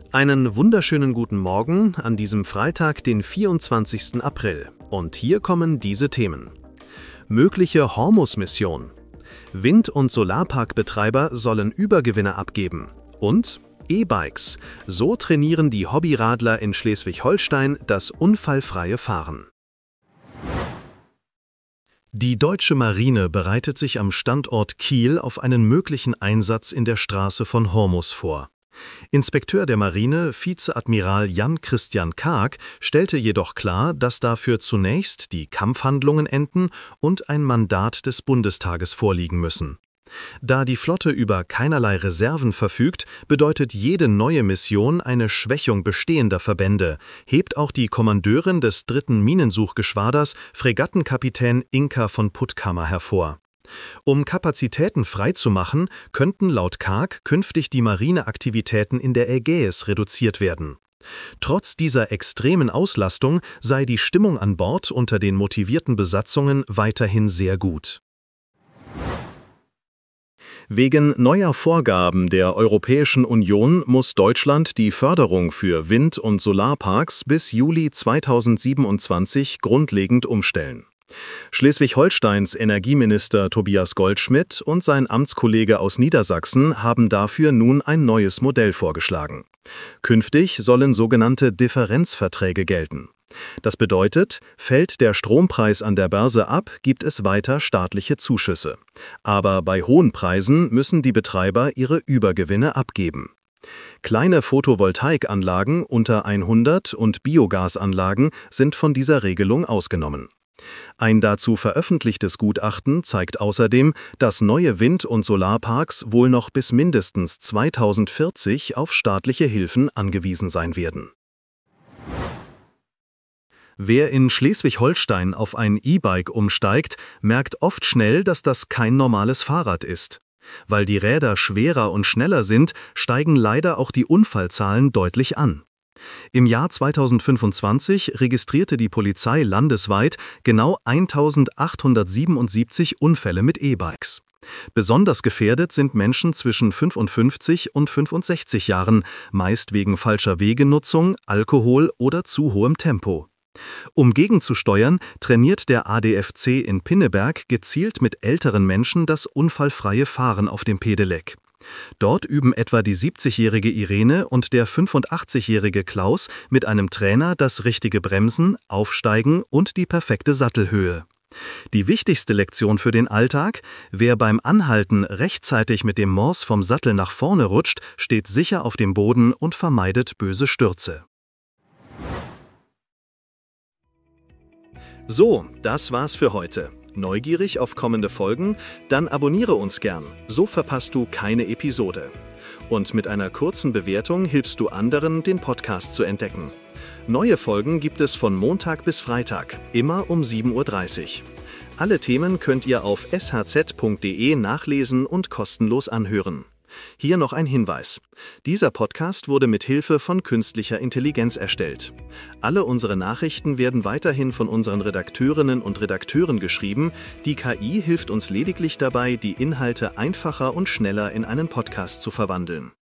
Einen wunderschönen guten Morgen an diesem Freitag, den 24. April. Und hier kommen diese Themen. Mögliche Hormus-Mission. Wind- und Solarparkbetreiber sollen Übergewinne abgeben. Und E-Bikes. So trainieren die Hobbyradler in Schleswig-Holstein das unfallfreie Fahren. Die deutsche Marine bereitet sich am Standort Kiel auf einen möglichen Einsatz in der Straße von Hormus vor. Inspekteur der Marine, Vizeadmiral Jan-Christian Kaag, stellte jedoch klar, dass dafür zunächst die Kampfhandlungen enden und ein Mandat des Bundestages vorliegen müssen. Da die Flotte über keinerlei Reserven verfügt, bedeutet jede neue Mission eine Schwächung bestehender Verbände, hebt auch die Kommandeurin des 3. Minensuchgeschwaders, Fregattenkapitän Inka von Puttkammer hervor. Um Kapazitäten freizumachen, könnten laut Kaag künftig die Marineaktivitäten in der Ägäis reduziert werden. Trotz dieser extremen Auslastung sei die Stimmung an Bord unter den motivierten Besatzungen weiterhin sehr gut. Wegen neuer Vorgaben der Europäischen Union muss Deutschland die Förderung für Wind- und Solarparks bis Juli 2027 grundlegend umstellen. Schleswig-Holsteins Energieminister Tobias Goldschmidt und sein Amtskollege aus Niedersachsen haben dafür nun ein neues Modell vorgeschlagen. Künftig sollen sogenannte Differenzverträge gelten. Das bedeutet, fällt der Strompreis an der Börse ab, gibt es weiter staatliche Zuschüsse. Aber bei hohen Preisen müssen die Betreiber ihre Übergewinne abgeben. Kleine Photovoltaikanlagen unter 100 und Biogasanlagen sind von dieser Regelung ausgenommen. Ein dazu veröffentlichtes Gutachten zeigt außerdem, dass neue Wind- und Solarparks wohl noch bis mindestens 2040 auf staatliche Hilfen angewiesen sein werden. Wer in Schleswig-Holstein auf ein E-Bike umsteigt, merkt oft schnell, dass das kein normales Fahrrad ist. Weil die Räder schwerer und schneller sind, steigen leider auch die Unfallzahlen deutlich an. Im Jahr 2025 registrierte die Polizei landesweit genau 1877 Unfälle mit E-Bikes. Besonders gefährdet sind Menschen zwischen 55 und 65 Jahren, meist wegen falscher Wegenutzung, Alkohol oder zu hohem Tempo. Um gegenzusteuern, trainiert der ADFC in Pinneberg gezielt mit älteren Menschen das unfallfreie Fahren auf dem Pedelec. Dort üben etwa die 70-jährige Irene und der 85-jährige Klaus mit einem Trainer das richtige Bremsen, Aufsteigen und die perfekte Sattelhöhe. Die wichtigste Lektion für den Alltag: Wer beim Anhalten rechtzeitig mit dem Mors vom Sattel nach vorne rutscht, steht sicher auf dem Boden und vermeidet böse Stürze. So, das war's für heute. Neugierig auf kommende Folgen? Dann abonniere uns gern, so verpasst du keine Episode. Und mit einer kurzen Bewertung hilfst du anderen, den Podcast zu entdecken. Neue Folgen gibt es von Montag bis Freitag, immer um 7:30 Uhr. Alle Themen könnt ihr auf shz.de nachlesen und kostenlos anhören. Hier noch ein Hinweis. Dieser Podcast wurde mit Hilfe von künstlicher Intelligenz erstellt. Alle unsere Nachrichten werden weiterhin von unseren Redakteurinnen und Redakteuren geschrieben. Die KI hilft uns lediglich dabei, die Inhalte einfacher und schneller in einen Podcast zu verwandeln.